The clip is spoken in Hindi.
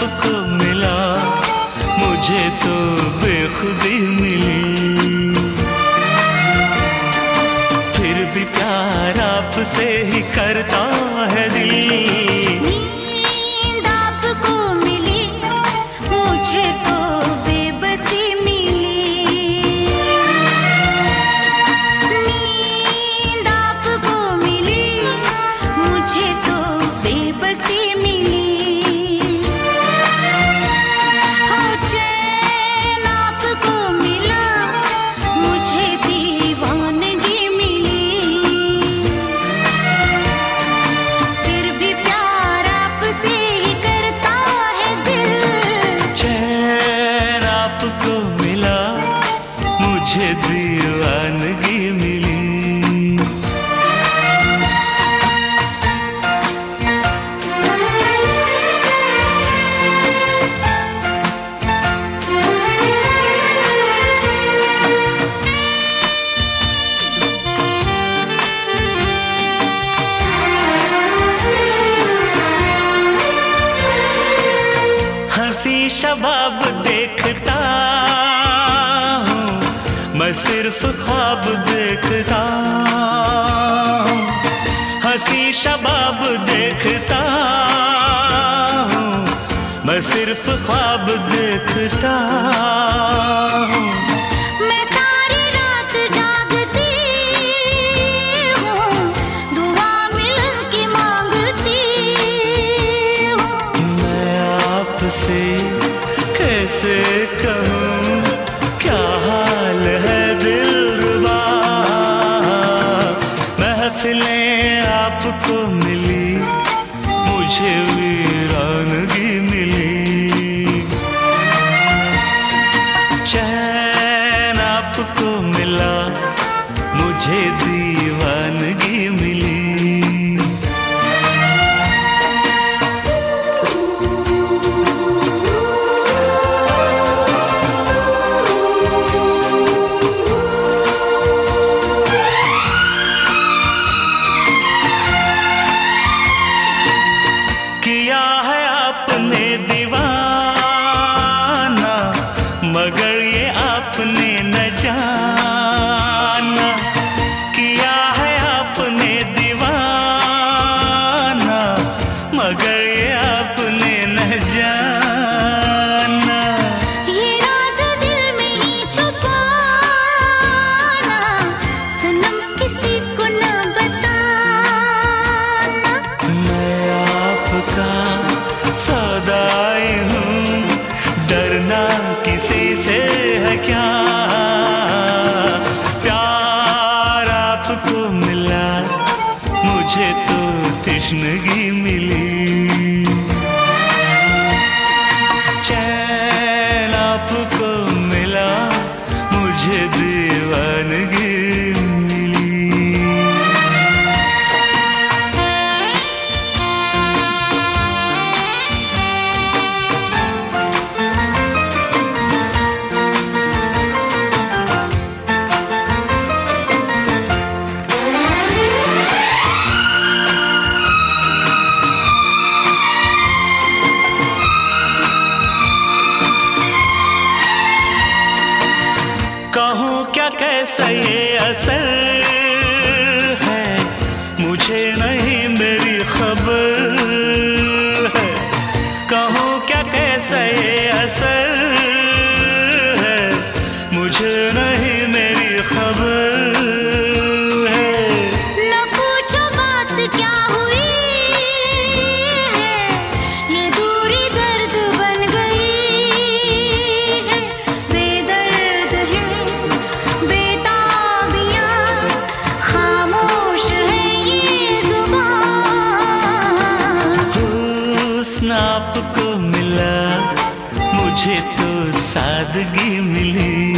आपको मिला, मुझे तो बेखुदी मिली। फिर भी प्यार आपसे ही करता है दिल। नींद आपको मिली, मुझे तो बेबसी मिली। नींद आपको मिली, मुझे तो बेबसी मिली। हाँ, चैन आपको मिला, मुझे दीवानगी मिली। फिर भी प्यार आपसे ही करता है दिल। चैन आपको मिला, मुझे दीवानगी मिली। हंसी शबाब देखता हूँ, मैं सिर्फ ख्वाब देखता हूँ। हंसी शबाब देखता हूँ, मैं सिर्फ ख्वाब देखता हूँ। मैं सारी रात जागती हूँ, दुआ मिलन की मांगती हूँ। मैं आपसे कैसे कहूँ क्या हाल है दिलरुबा। महफिलें आपको मिली, मुझे वीरानगी मिली। चैन आपको मिला, मुझे दीवानगी मिली। किया है आपने दीवाना, मगर ये आपने न जाना। किया है आपने दीवाना, मगर ये आपने न जाना। ये राज दिल में ही छुपाना, सनम किसी को न बताना। मैं आपका सौदाई हूँ, डरना किसी से है क्या। प्यार आपको मिला, मुझे तो तृष्णगी मिली। चैन आपको मिला, मुझे दीवानगी मिली। कहूँ क्या कैसा ये असर है, मुझे नहीं मेरी खबर है। कहूँ क्या कैसा ये असर है, मुझे नहीं मेरी खबर है। न पूछो बात क्या हुई है, ये दूरी दर्द बन गई है। बेदर्द है बेताबियां, खामोश है ये जुबान। हुस्न आपको मिला, मुझे तो सादगी मिली।